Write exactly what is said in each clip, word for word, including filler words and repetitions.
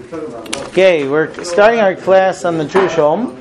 Okay, we're starting our class on the Jewish home.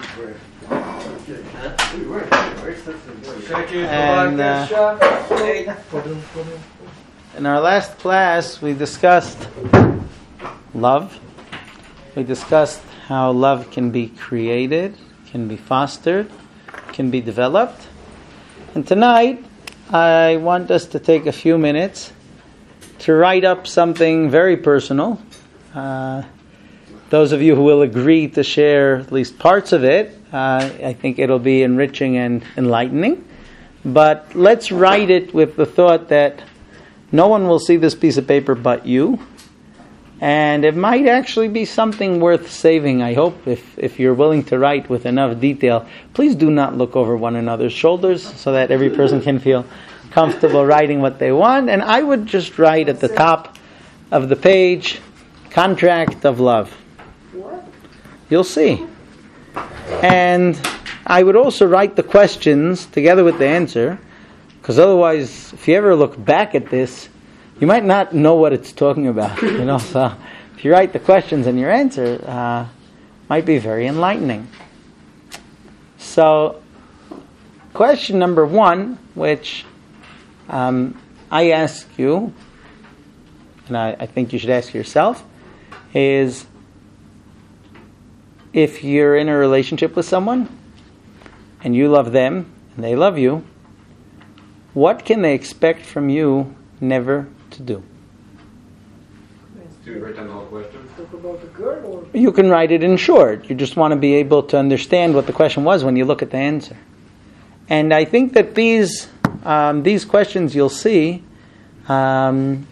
And uh, in our last class, we discussed love. We discussed how love can be created, can be fostered, can be developed. And tonight, I want us to take a few minutes to write up something very personal. Uh, those of you who will agree to share at least parts of it, uh, I think it'll be enriching and enlightening. But let's write it with the thought that no one will see this piece of paper but you. And it might actually be something worth saving, I hope, if, if you're willing to write with enough detail. Please do not look over one another's shoulders so that every person can feel comfortable writing what they want. And I would just write at the top of the page, contract of love. You'll see. And I would also write the questions together with the answer, because otherwise, if you ever look back at this, you might not know what it's talking about. You know, so if you write the questions and your answer, uh, might be very enlightening. So, question number one, which um, I ask you, and I, I think you should ask yourself, is if you're in a relationship with someone and you love them and they love you, what can they expect from you never to do? Do you write down the whole question? Talk about the girl, or You can write it in short. You just want to be able to understand what the question was when you look at the answer. And I think that these um, these questions you'll see, um,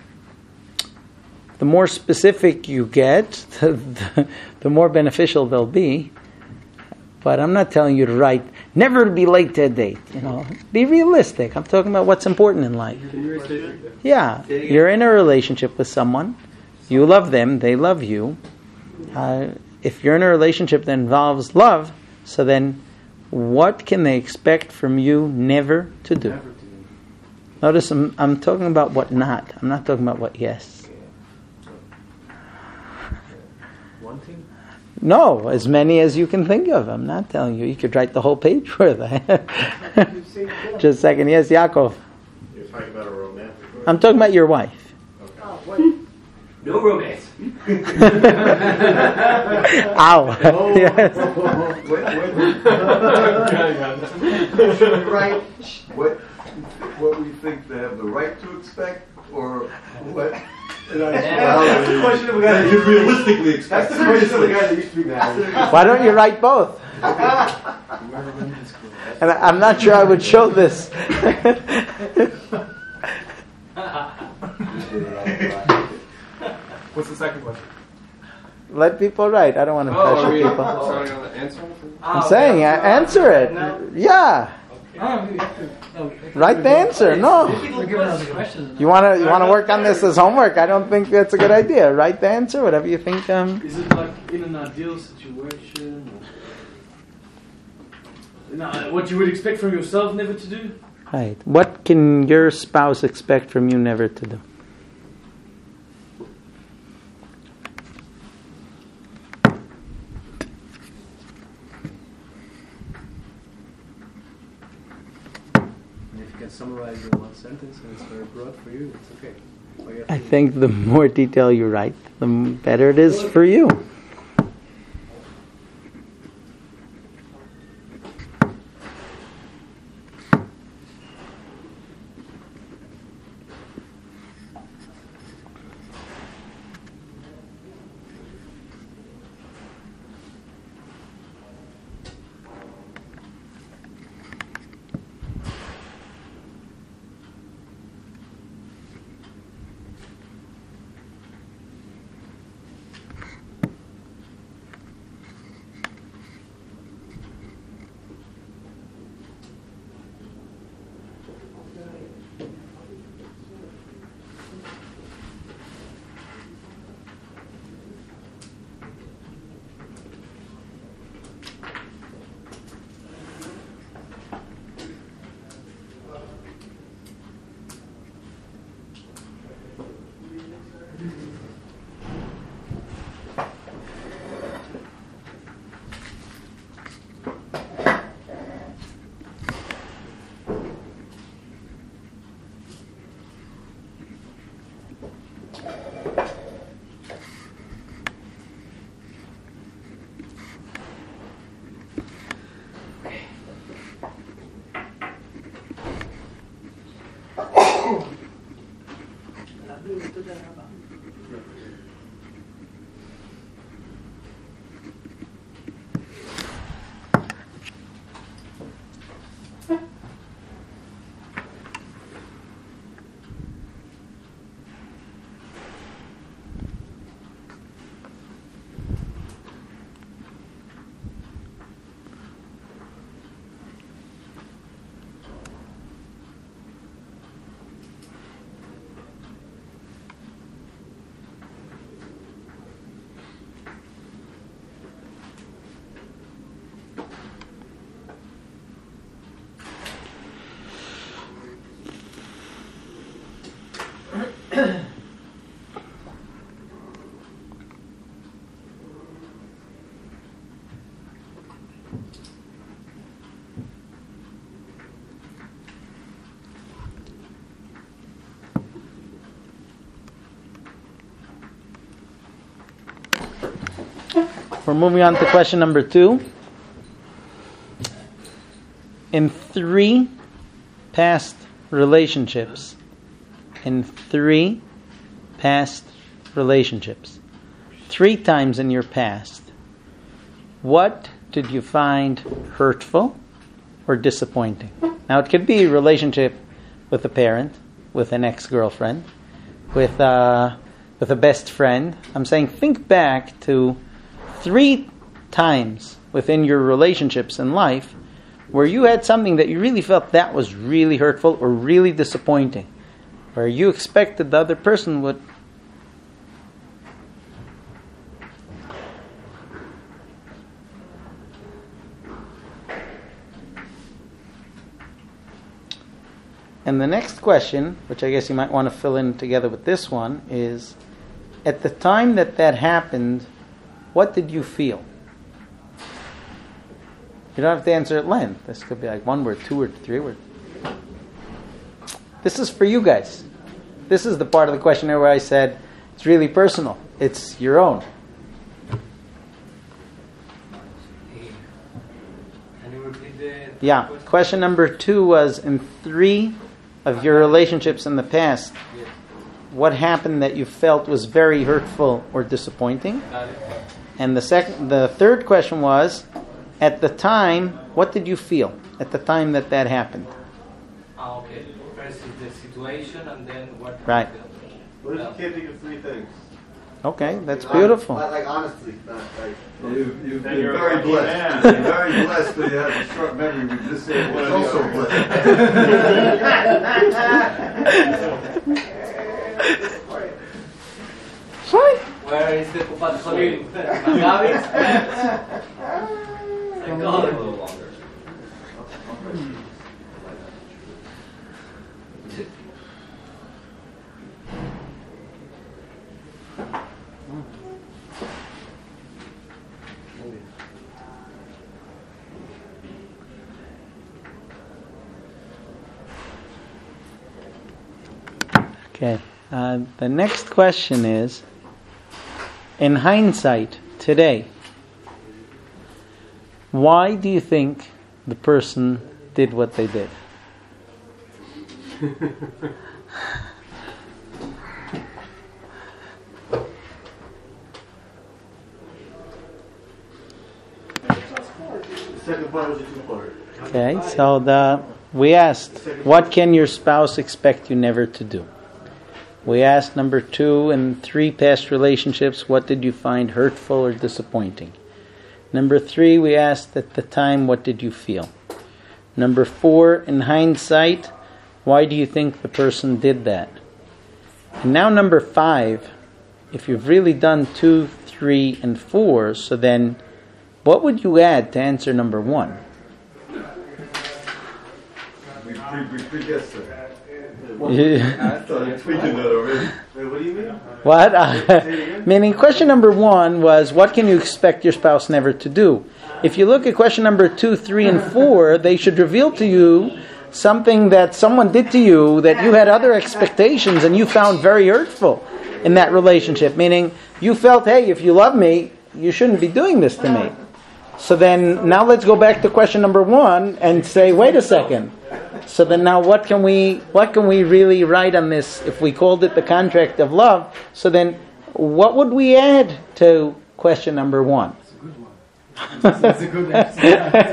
the more specific you get, the, the, the more beneficial they'll be. But I'm not telling you to write, never be late to a date. You know, be realistic. I'm talking about what's important in life. Yeah, you're in a relationship with someone. You love them. They love you. Uh, if you're in a relationship that involves love, so then what can they expect from you never to do? Notice I'm, I'm talking about what not. I'm not talking about what yes. wanting? No, as many as you can think of. I'm not telling you. You could write the whole page worth. Just a second. Yes, Yaakov. You're talking about a romantic relationship? I'm talking about your wife. Okay. Oh, what? No romance. Ow. Oh, Yes. what, what, right? What, what we think they have the right to expect, or what? That's the question of a guy that you realistically expect. That's the question of a guy that used to be married. Why don't you write both? And I- I'm not sure I would show this. What's the second question? Let people write. I don't want to Oh, pressure are we people. starting on the answer? I'm saying, uh, answer it. Yeah. Write the answer. No. You want to you want to work on this as homework? I don't think that's a good idea. Write the answer, whatever you think. Um, Is it like in an ideal situation? Or, no, what you would expect from yourself never to do? right. What can your spouse expect from you never to do? If you can summarize it in one sentence and it's very broad for you, it's okay. All you have I to do- think the more detail you write, the m- better it is for you. we're moving on to question number two. In three past relationships, in three past relationships, three times in your past, what did you find hurtful or disappointing? Now, it could be a relationship with a parent, with an ex-girlfriend, with uh, with a best friend. I'm saying think back to three times within your relationships in life where you had something that you really felt that was really hurtful or really disappointing, where you expected the other person would. And the next question, which I guess you might want to fill in together with this one, is, at the time that that happened, what did you feel? You don't have to answer at length. This could be like one word, two word, three word. This is for you guys. This is the part of the questionnaire where I said it's really personal. It's your own. Can you repeat the Yeah. question? Question number two was, in three of your relationships in the past, Yes. what happened that you felt was very hurtful or disappointing? Got it. And the second, the third question was, at the time, what did you feel at the time that that happened? Ah, okay. First is the situation, and then what. Right. What if you can't think of three things? Okay, that's beautiful. Like, like honestly, not like. You've, you've Then been you're a very lucky blessed. man. You've been very blessed, but you have a short memory. We just say One it's or the also other. Fine. Where is the Kupat Khalil? Magabi? Psychology. Okay. Uh, the next question is, in hindsight, today, why do you think the person did what they did? The second part was a two-part. Okay, so the we asked, what can your spouse expect you never to do? We asked number two, in three past relationships, what did you find hurtful or disappointing? Number three, we asked at the time, what did you feel? Number four, in hindsight, why do you think the person did that? And now number five, if you've really done two, three, and four, so then what would you add to answer number one? We pre we pre-guessed it. Yeah. I started tweaking that already. Wait, what do you mean? What? Uh, meaning question number one was, what can you expect your spouse never to do? If you look at question number two, three, and four, they should reveal to you something that someone did to you that you had other expectations and you found very hurtful in that relationship. Meaning, you felt, hey, if you love me, you shouldn't be doing this to me. So then, now let's go back to question number one and say, wait a second. So then now what can we what can we really write on this if we called it the contract of love? So then what would we add to question number one? That's a good answer.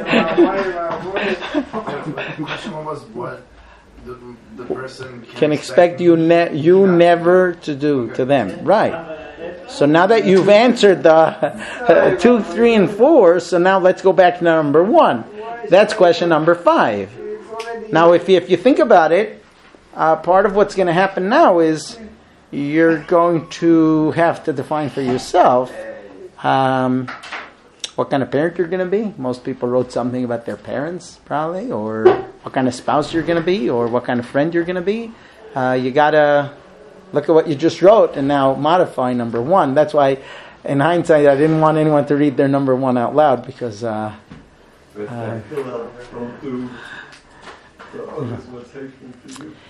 The question was what the, the person can, Can expect you ne- you never to do to them. Right. So now that you've answered the uh, two, three, and four, so now let's go back to number one. That's question number five. Now, if you, if you think about it, uh, part of what's going to happen now is you're going to have to define for yourself um, what kind of parent you're going to be. Most people wrote something about their parents, probably, or what kind of spouse you're going to be, or what kind of friend you're going to be. Uh, you got to look at what you just wrote and now modify number one. That's why, in hindsight, I didn't want anyone to read their number one out loud because... Uh, Uh, fill out from two. So, oh, this is what's hateful to you.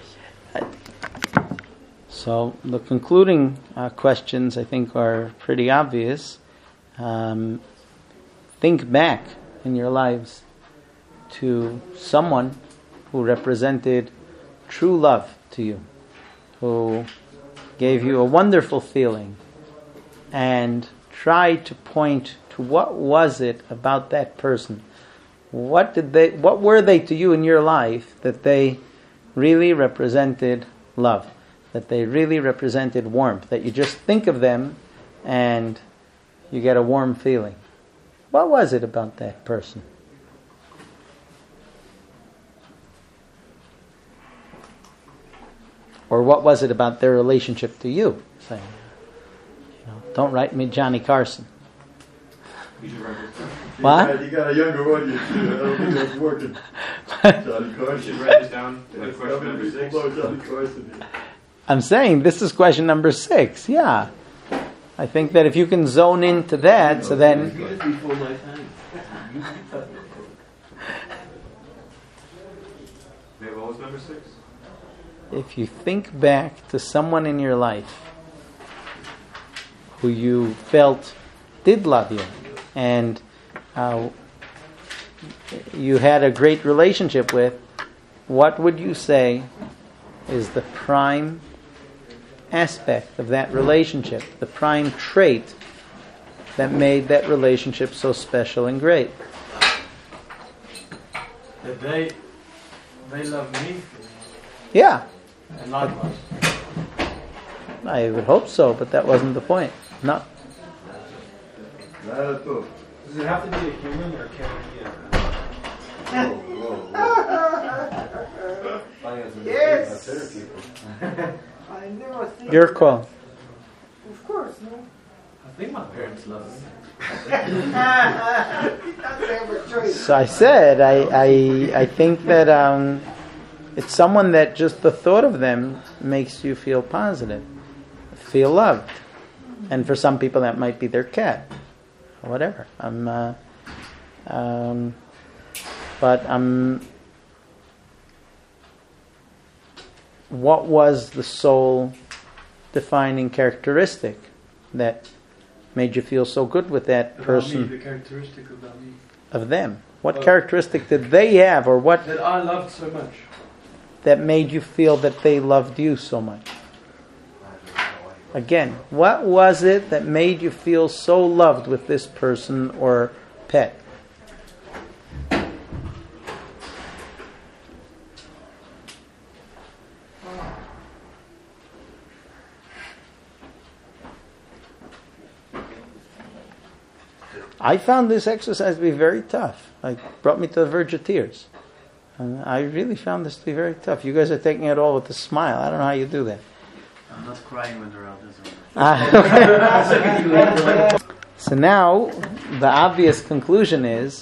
So the concluding uh, questions, I think, are pretty obvious. Um, think back in your lives to someone who represented true love to you, who gave you a wonderful feeling, and try to point to what was it about that person. What did they? What were they to you in your life that they really represented love, that they really represented warmth, that you just think of them and you get a warm feeling? What was it about that person? Or what was it about their relationship to you? Saying, you know, don't write me Johnny Carson. What? You got, you got a younger audience. I don't think that's working. Johnny Carson. You should write this down. Like question number six. Johnny Carson. I'm saying this is question number six. Yeah. I think that if you can zone into that, so then... Before my time. Maybe what was number six? If you think back to someone in your life who you felt did love you, and uh, you had a great relationship with, what would you say is the prime aspect of that relationship, the prime trait that made that relationship so special and great? That they, they love me Yeah, and likewise. I would hope so, but that wasn't the point. No. Not at all. Does it have to be a human or can it be a... Whoa, whoa, whoa. Yes! I never think. Your call. Of course, no. I think my parents love me. He doesn't have a choice. So I said, I I, I think that um, it's someone that just the thought of them makes you feel positive, feel loved. And for some people that might be their cat, or whatever. I'm, uh, um, but I'm. What was the sole defining characteristic that made you feel so good with that About person? me, the characteristic about me. Of them? What Uh, characteristic did they have, or what That I loved so much. that made you feel that they loved you so much? Again, what was it that made you feel so loved with this person or pet? I found this exercise to be very tough. It brought me to the verge of tears. And I really found this to be very tough. You guys are taking it all with a smile. I don't know how you do that. I'm not crying when they're out. Ah, okay. So now, the obvious conclusion is,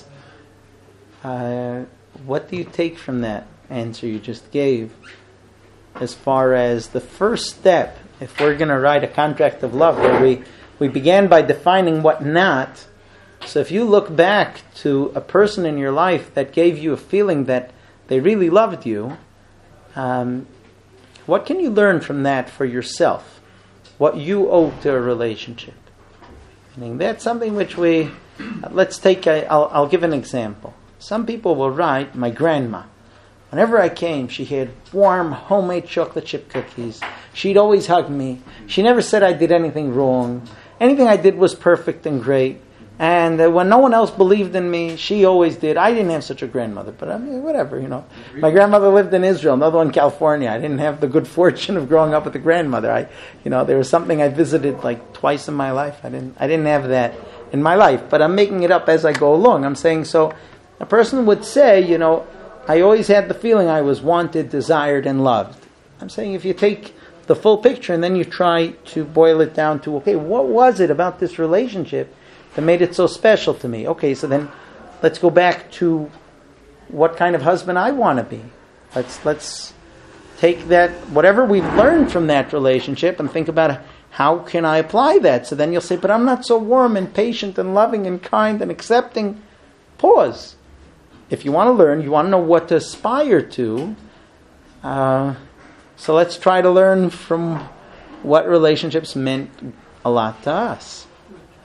uh, what do you take from that answer you just gave as far as the first step, if we're going to write a contract of love, where we, we began by defining what not. So if you look back to a person in your life that gave you a feeling that they really loved you, um, what can you learn from that for yourself? What you owe to a relationship. Meaning that's something which we, let's take, a, I'll, I'll give an example. Some people will write, my grandma, whenever I came, she had warm, homemade chocolate chip cookies. She'd always hug me. She never said I did anything wrong. Anything I did was perfect and great. And uh, when no one else believed in me, she always did. I didn't have such a grandmother, but I mean, whatever, you know. My grandmother lived in Israel, another one in California. I didn't have the good fortune of growing up with a grandmother. I, you know, there was something I visited like twice in my life. I didn't, I didn't have that in my life, but I'm making it up as I go along. I'm saying, so a person would say, you know, I always had the feeling I was wanted, desired, and loved. I'm saying if you take the full picture and then you try to boil it down to, okay, what was it about this relationship that made it so special to me? Okay, so then let's go back to what kind of husband I want to be. Let's let's take that, whatever we've learned from that relationship, and think about how can I apply that. So then you'll say, but I'm not so warm and patient and loving and kind and accepting. Pause. If you want to learn, you want to know what to aspire to. Uh, so let's try to learn from what relationships meant a lot to us.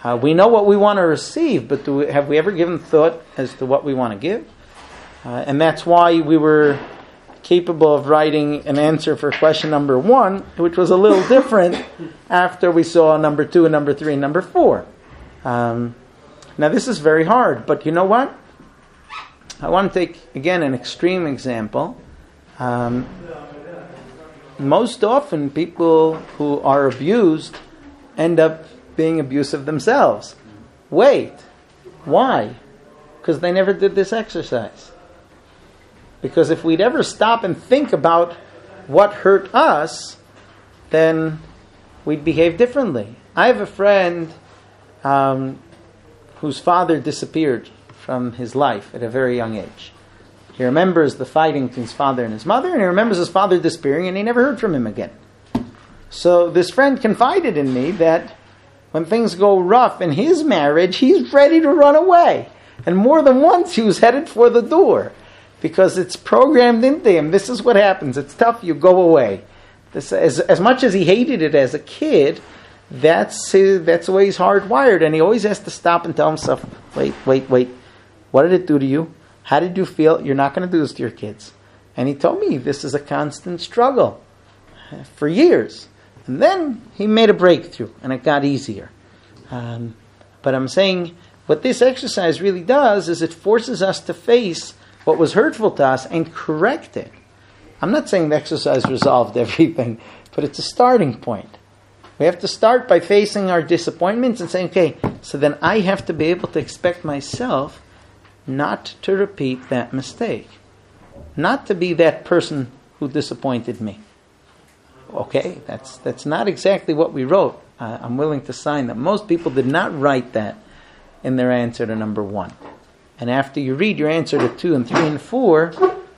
Uh, we know what we want to receive, but do we, have we ever given thought as to what we want to give? Uh, and that's why we were capable of writing an answer for question number one, which was a little different after we saw number two and number three and number four. Um, now this is very hard, but you know what? I want to take, again, an extreme example. Um, most often people who are abused end up being abusive themselves. Wait, why? Because they never did this exercise. Because if we'd ever stop and think about what hurt us, then we'd behave differently. I have a friend um, whose father disappeared from his life at a very young age. He remembers the fighting between his father and his mother, and he remembers his father disappearing, and he never heard from him again. So this friend confided in me that when things go rough in his marriage, he's ready to run away. And more than once he was headed for the door. Because it's programmed into him. This is what happens. It's tough, you go away. This, as, as much as he hated it as a kid, that's his, that's the way he's hardwired. And he always has to stop and tell himself, wait, wait, wait. What did it do to you? How did you feel? You're not going to do this to your kids. And he told me this is a constant struggle for years. And then he made a breakthrough, and it got easier. Um, but I'm saying what this exercise really does is it forces us to face what was hurtful to us and correct it. I'm not saying the exercise resolved everything, but it's a starting point. We have to start by facing our disappointments and saying, okay, so then I have to be able to expect myself not to repeat that mistake. Not to be that person who disappointed me. Okay, that's that's not exactly what we wrote. Uh, I'm willing to sign that. Most people did not write that in their answer to number one. And after you read your answer to two and three and four,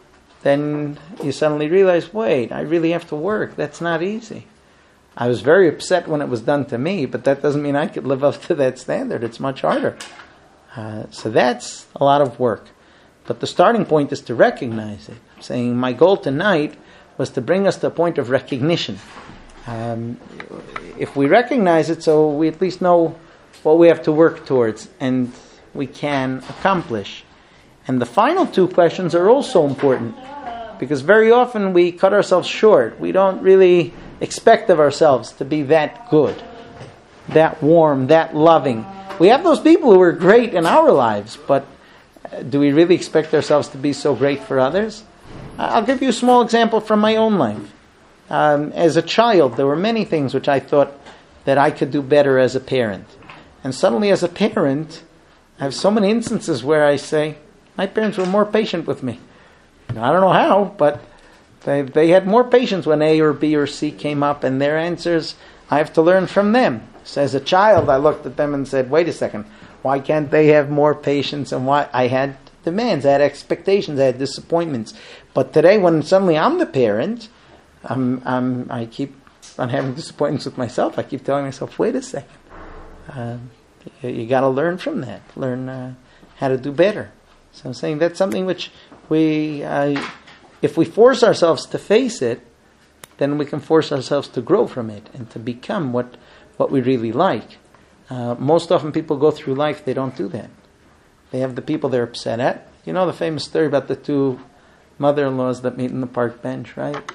then you suddenly realize, wait, I really have to work. That's not easy. I was very upset when it was done to me, but that doesn't mean I could live up to that standard. It's much harder. Uh, so that's a lot of work. But the starting point is to recognize it. I'm saying my goal tonight was to bring us to a point of recognition. Um, if we recognize it, so we at least know what we have to work towards, and we can accomplish. And the final two questions are also important, because very often we cut ourselves short. We don't really expect of ourselves to be that good, that warm, that loving. We have those people who are great in our lives, but do we really expect ourselves to be so great for others? I'll give you a small example from my own life. Um, as a child, there were many things which I thought that I could do better as a parent. And suddenly as a parent, I have so many instances where I say, my parents were more patient with me. I don't know how, but they they had more patience when A or B or C came up, and their answers, I have to learn from them. So as a child, I looked at them and said, wait a second, why can't they have more patience? And why I had demands, I had expectations, I had disappointments. But today, when suddenly I'm the parent, I'm, I'm, I keep on having disappointments with myself. I keep telling myself, wait a second. Uh, you you got to learn from that. Learn uh, how to do better. So I'm saying that's something which we, uh, if we force ourselves to face it, then we can force ourselves to grow from it and to become what, what we really like. Uh, most often people go through life, they don't do that. They have the people they're upset at. You know the famous story about the two mother-in-laws that meet in the park bench, right?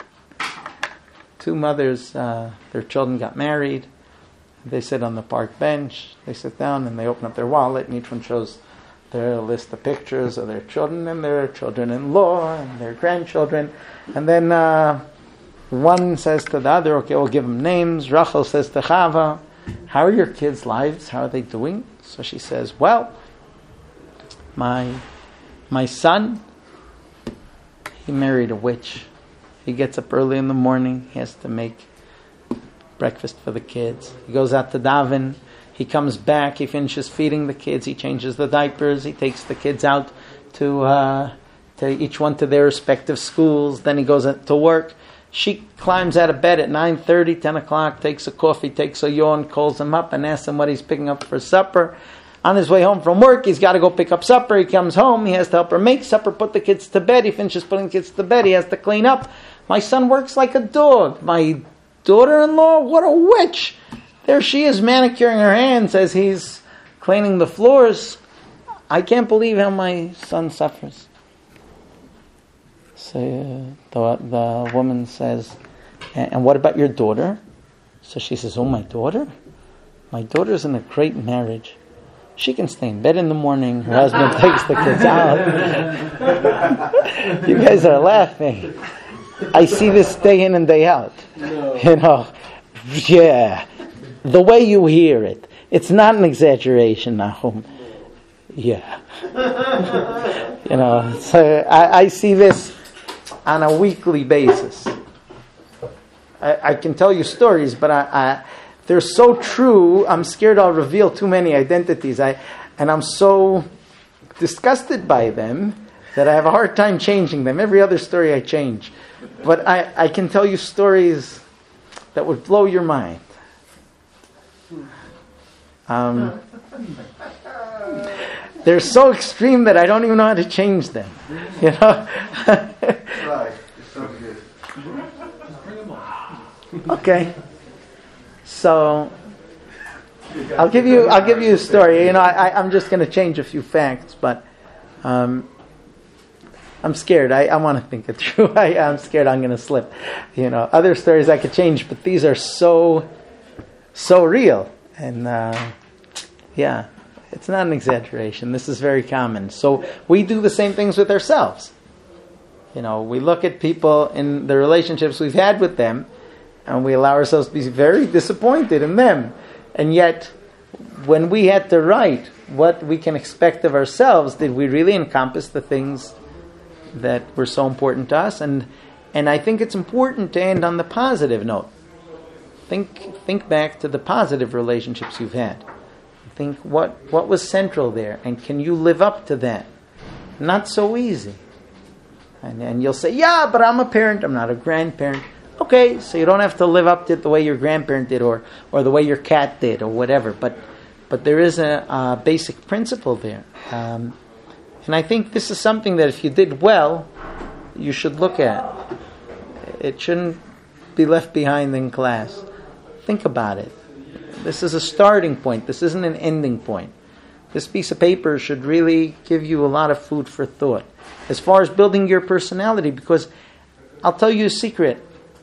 Two mothers, uh, their children got married. They sit on the park bench. They sit down and they open up their wallet, and each one shows their list of pictures of their children and their children-in-law and their grandchildren. And then uh, one says to the other, okay, we'll give them names. Rachel says to Chava, how are your kids' lives? How are they doing? So she says, well, my my son, he married a witch. He gets up early in the morning. He has to make breakfast for the kids. He goes out to daven. He comes back. He finishes feeding the kids. He changes the diapers. He takes the kids out to uh, to each one to their respective schools. Then he goes to work. She climbs out of bed at nine thirty, ten o'clock, takes a coffee, takes a yawn, calls him up and asks him what he's picking up for supper. On his way home from work, he's got to go pick up supper. He comes home. He has to help her make supper, put the kids to bed. He finishes putting the kids to bed. He has to clean up. My son works like a dog. My daughter-in-law, what a witch. There she is manicuring her hands as he's cleaning the floors. I can't believe how my son suffers. So uh, the, the woman says, and, and what about your daughter? So she says, oh, my daughter? My daughter's in a great marriage. She can stay in bed in the morning. Her husband takes the kids out. You guys are laughing. I see this day in and day out. No. You know, yeah. The way you hear it. It's not an exaggeration, Nahum. Yeah. You know, so I, I see this on a weekly basis. I, I can tell you stories, but I, I, they're so true, I'm scared I'll reveal too many identities. I, and I'm so disgusted by them that I have a hard time changing them. Every other story I change. But I, I can tell you stories that would blow your mind. Um, they're so extreme that I don't even know how to change them. You know? Right. It's so good. Okay. So I'll give you I'll give you a story. You know, I, I I'm just going to change a few facts, but um, I'm scared. I, I want to think it through. I, I'm scared I'm going to slip. You know, other stories I could change, but these are so so real, and uh, yeah, it's not an exaggeration. This is very common. So we do the same things with ourselves. You know, we look at people in the relationships we've had with them, and we allow ourselves to be very disappointed in them. And yet, when we had to write what we can expect of ourselves, did we really encompass the things that were so important to us? And and I think it's important to end on the positive note. Think think back to the positive relationships you've had. Think what, what was central there, and can you live up to that? Not so easy. And, and you'll say, yeah, but I'm a parent, I'm not a grandparent. Okay, so you don't have to live up to it the way your grandparent did, or, or the way your cat did, or whatever. But but there is a, a basic principle there. Um, and I think this is something that if you did well, you should look at. It shouldn't be left behind in class. Think about it. This is a starting point. This isn't an ending point. This piece of paper should really give you a lot of food for thought as far as building your personality, because I'll tell you a secret.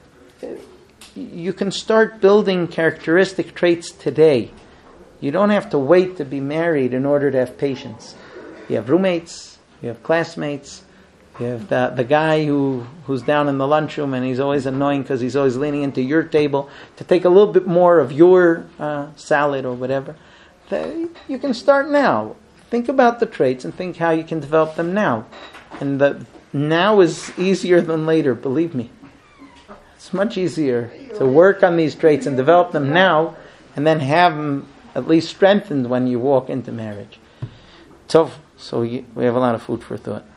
You can start building characteristic traits today. You don't have to wait to be married in order to have patience. You have roommates, you have classmates, you have the, the guy who, who's down in the lunchroom and he's always annoying because he's always leaning into your table to take a little bit more of your uh, salad or whatever. You can start now. Think about the traits and think how you can develop them now. And the now is easier than later, believe me. It's much easier to work on these traits and develop them now, and then have them at least strengthened when you walk into marriage. So, so we have a lot of food for thought.